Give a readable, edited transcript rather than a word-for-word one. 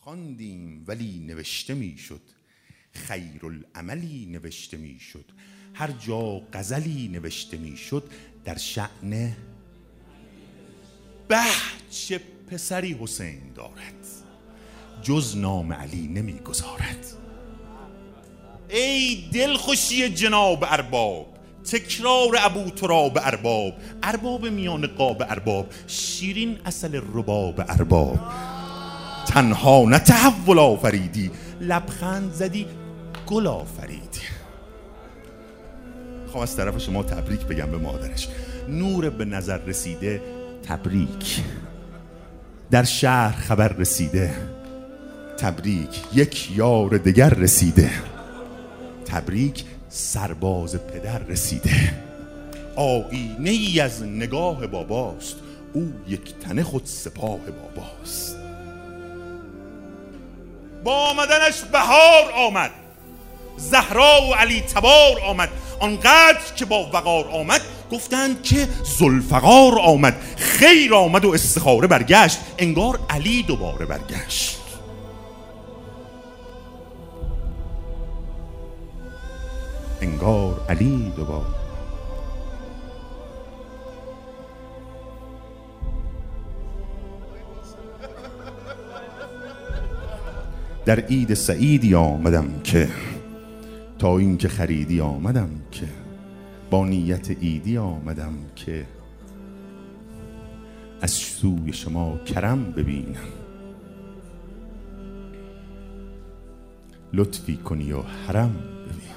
خواندیم ولی نوشته میشد، خیرالعملی نوشته میشد، هر جا غزلی نوشته میشد در شأن به چه پسری حسین دارد، جز نام علی نمیگذارد. ای دلخوشی جناب ارباب، تکرار ابو تراب ارباب، ارباب میان قاب ارباب، شیرین اصل رباب ارباب. تنها نه تحول آفریدی، لبخند زدی گل آفریدی. خواهم از طرف شما تبریک بگم به مادرش. نور به نظر رسیده تبریک، در شهر خبر رسیده تبریک، یک یار دگر رسیده تبریک، سرباز پدر رسیده. آیینه ای از نگاه باباست، او یک تنه خود سپاه باباست. با آمدنش بهار آمد، زهرا و علی تبار آمد، آنقدر که با وقار آمد گفتند که ذوالفقار آمد. خیر آمد و استخاره برگشت، انگار علی دوباره برگشت. انگار علی دوباره. در عید سعیدی آمدم که تا این که خریدی آمدم که با نیت عیدی آمدم که از سوی شما کرم ببینم، لطفی کنی و حرم ببینم.